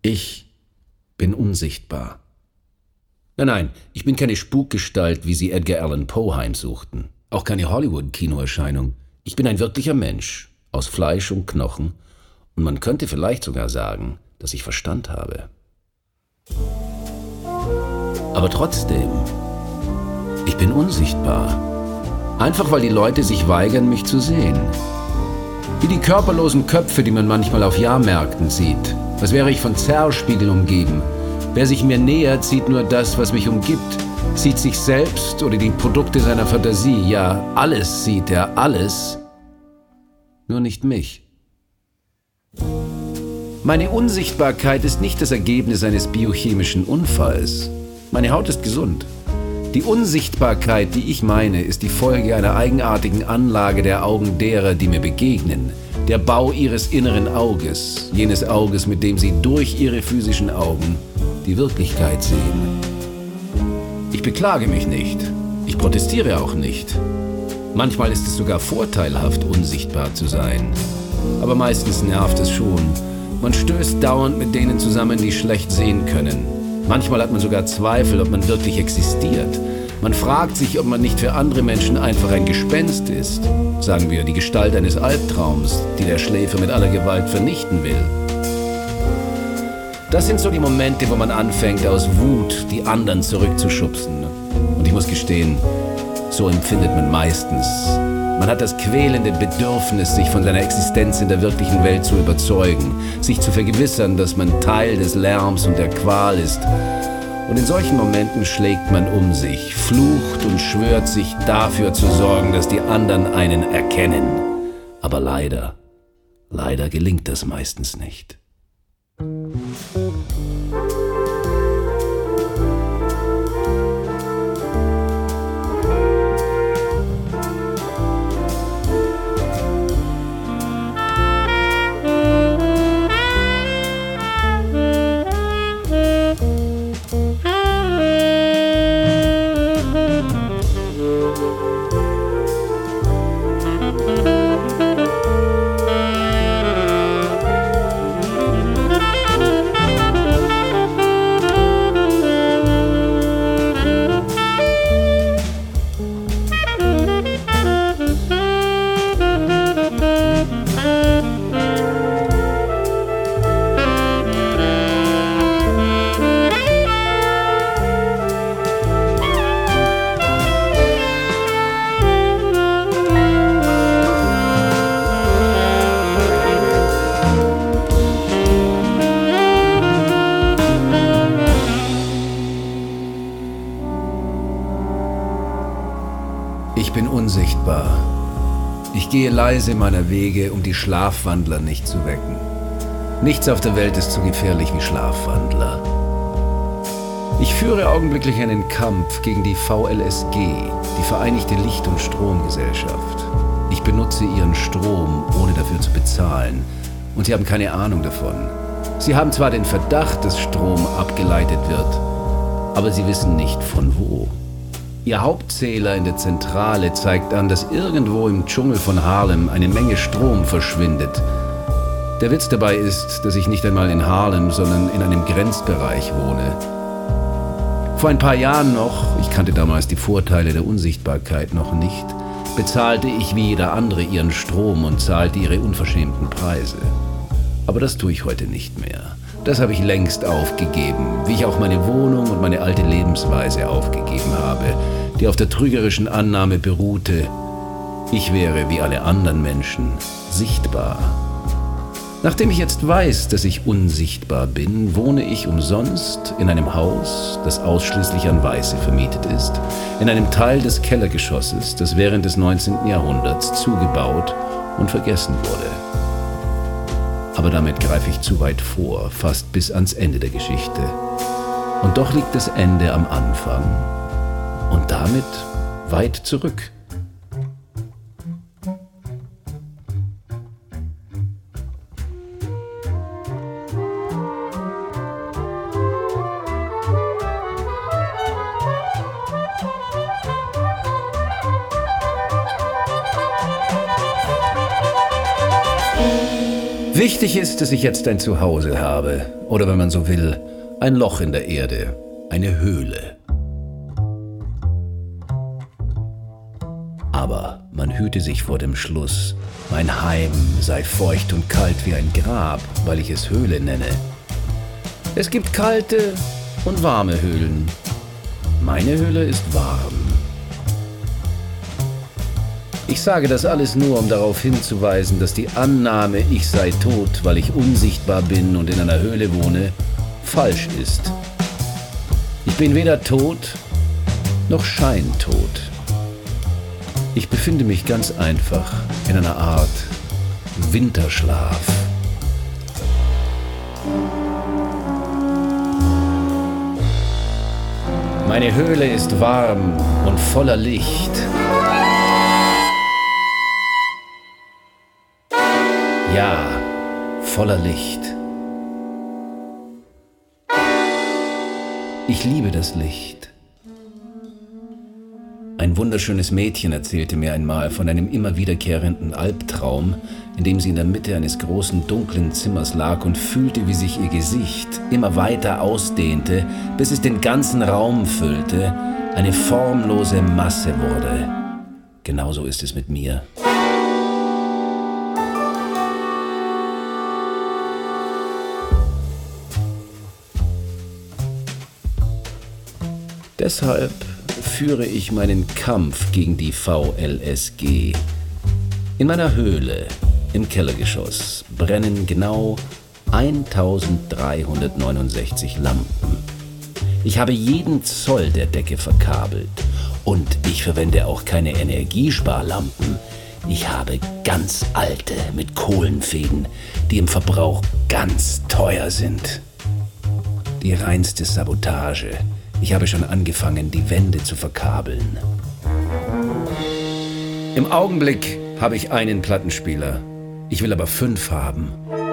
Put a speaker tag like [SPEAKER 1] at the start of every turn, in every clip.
[SPEAKER 1] Ich bin unsichtbar. Nein, ich bin keine Spukgestalt, wie sie Edgar Allan Poe heimsuchten. Auch keine Hollywood-Kinoerscheinung. Ich bin ein wirklicher Mensch, aus Fleisch und Knochen. Und man könnte vielleicht sogar sagen, dass ich Verstand habe. Aber trotzdem, ich bin unsichtbar. Einfach weil die Leute sich weigern, mich zu sehen. Wie die körperlosen Köpfe, die man manchmal auf Jahrmärkten sieht. Als wäre ich von Zerrspiegeln umgeben. Wer sich mir nähert, sieht nur das, was mich umgibt. Sieht sich selbst oder die Produkte seiner Fantasie. Ja, alles sieht er, alles. Nur nicht mich. Meine Unsichtbarkeit ist nicht das Ergebnis eines biochemischen Unfalls. Meine Haut ist gesund. Die Unsichtbarkeit, die ich meine, ist die Folge einer eigenartigen Anlage der Augen derer, die mir begegnen. Der Bau ihres inneren Auges, jenes Auges, mit dem sie durch ihre physischen Augen die Wirklichkeit sehen. Ich beklage mich nicht. Ich protestiere auch nicht. Manchmal ist es sogar vorteilhaft, unsichtbar zu sein. Aber meistens nervt es schon. Man stößt dauernd mit denen zusammen, die schlecht sehen können. Manchmal hat man sogar Zweifel, ob man wirklich existiert. Man fragt sich, ob man nicht für andere Menschen einfach ein Gespenst ist. Sagen wir, die Gestalt eines Albtraums, die der Schläfer mit aller Gewalt vernichten will. Das sind so die Momente, wo man anfängt, aus Wut die anderen zurückzuschubsen. Und ich muss gestehen, so empfindet man meistens. Man hat das quälende Bedürfnis, sich von seiner Existenz in der wirklichen Welt zu überzeugen, sich zu vergewissern, dass man Teil des Lärms und der Qual ist. Und in solchen Momenten schlägt man um sich, flucht und schwört sich dafür zu sorgen, dass die anderen einen erkennen. Aber leider gelingt das meistens nicht. Ich bin unsichtbar. Ich gehe leise meiner Wege, um die Schlafwandler nicht zu wecken. Nichts auf der Welt ist so gefährlich wie Schlafwandler. Ich führe augenblicklich einen Kampf gegen die VLSG, die Vereinigte Licht- und Stromgesellschaft. Ich benutze ihren Strom, ohne dafür zu bezahlen. Und sie haben keine Ahnung davon. Sie haben zwar den Verdacht, dass Strom abgeleitet wird, aber sie wissen nicht von wo. Ihr Hauptzähler in der Zentrale zeigt an, dass irgendwo im Dschungel von Harlem eine Menge Strom verschwindet. Der Witz dabei ist, dass ich nicht einmal in Harlem, sondern in einem Grenzbereich wohne. Vor ein paar Jahren noch, ich kannte damals die Vorteile der Unsichtbarkeit noch nicht, bezahlte ich wie jeder andere ihren Strom und zahlte ihre unverschämten Preise. Aber das tue ich heute nicht mehr. Das habe ich längst aufgegeben, wie ich auch meine Wohnung und meine alte Lebensweise aufgegeben habe, die auf der trügerischen Annahme beruhte, ich wäre wie alle anderen Menschen sichtbar. Nachdem ich jetzt weiß, dass ich unsichtbar bin, wohne ich umsonst in einem Haus, das ausschließlich an Weiße vermietet ist, in einem Teil des Kellergeschosses, das während des 19. Jahrhunderts zugebaut und vergessen wurde. Aber damit greife ich zu weit vor, fast bis ans Ende der Geschichte. Und doch liegt das Ende am Anfang und damit weit zurück. Wichtig ist, dass ich jetzt ein Zuhause habe. Oder wenn man so will, ein Loch in der Erde. Eine Höhle. Aber man hüte sich vor dem Schluss. Mein Heim sei feucht und kalt wie ein Grab, weil ich es Höhle nenne. Es gibt kalte und warme Höhlen. Meine Höhle ist warm. Ich sage das alles nur, um darauf hinzuweisen, dass die Annahme, ich sei tot, weil ich unsichtbar bin und in einer Höhle wohne, falsch ist. Ich bin weder tot noch scheintot. Ich befinde mich ganz einfach in einer Art Winterschlaf. Meine Höhle ist warm und voller Licht. Ja, voller Licht. Ich liebe das Licht. Ein wunderschönes Mädchen erzählte mir einmal von einem immer wiederkehrenden Albtraum, in dem sie in der Mitte eines großen, dunklen Zimmers lag und fühlte, wie sich ihr Gesicht immer weiter ausdehnte, bis es den ganzen Raum füllte, eine formlose Masse wurde. Genauso ist es mit mir. Deshalb führe ich meinen Kampf gegen die VLSG. In meiner Höhle im Kellergeschoss brennen genau 1369 Lampen. Ich habe jeden Zoll der Decke verkabelt und ich verwende auch keine Energiesparlampen. Ich habe ganz alte mit Kohlenfäden, die im Verbrauch ganz teuer sind. Die reinste Sabotage. Ich habe schon angefangen, die Wände zu verkabeln. Im Augenblick habe ich einen Plattenspieler. Ich will aber 5 haben.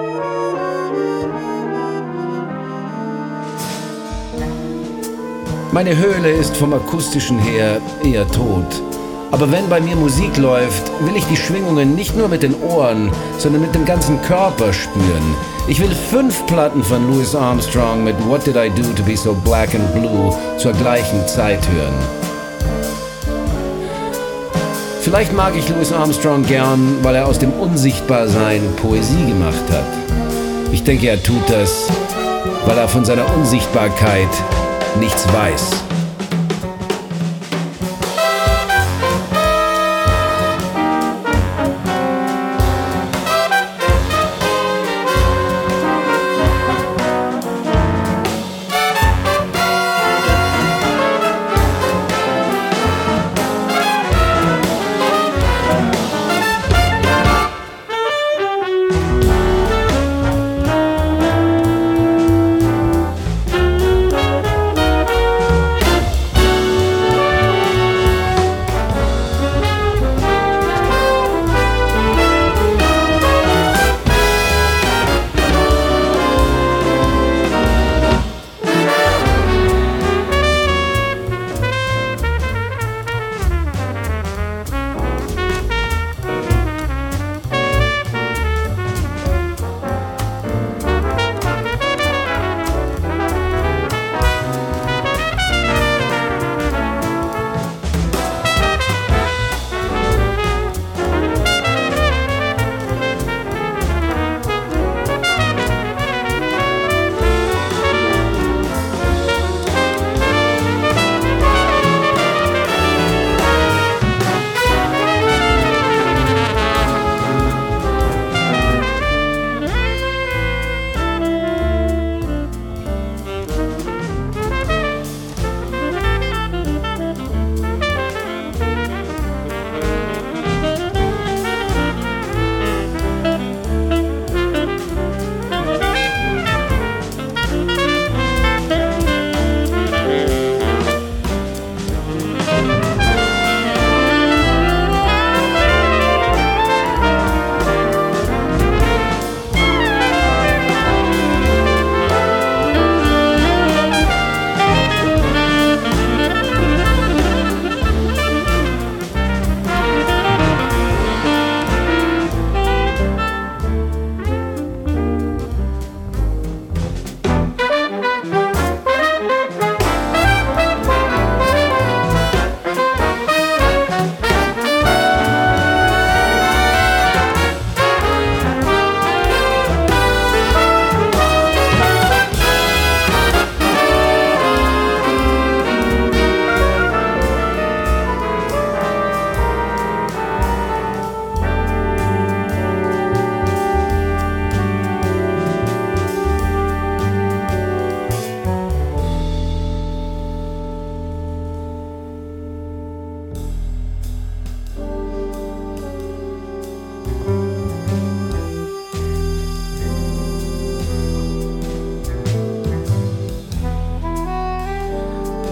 [SPEAKER 1] Meine Höhle ist vom Akustischen her eher tot. Aber wenn bei mir Musik läuft, will ich die Schwingungen nicht nur mit den Ohren, sondern mit dem ganzen Körper spüren. Ich will 5 Platten von Louis Armstrong mit What Did I Do to Be So Black and Blue zur gleichen Zeit hören. Vielleicht mag ich Louis Armstrong gern, weil er aus dem Unsichtbarsein Poesie gemacht hat. Ich denke, er tut das, weil er von seiner Unsichtbarkeit nichts weiß.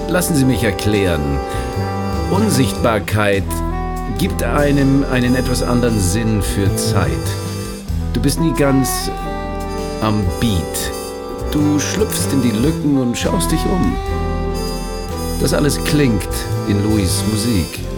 [SPEAKER 1] Lassen Sie mich erklären. Unsichtbarkeit gibt einem einen etwas anderen Sinn für Zeit. Du bist nie ganz am Beat. Du schlüpfst in die Lücken und schaust dich um. Das alles klingt in Louis' Musik.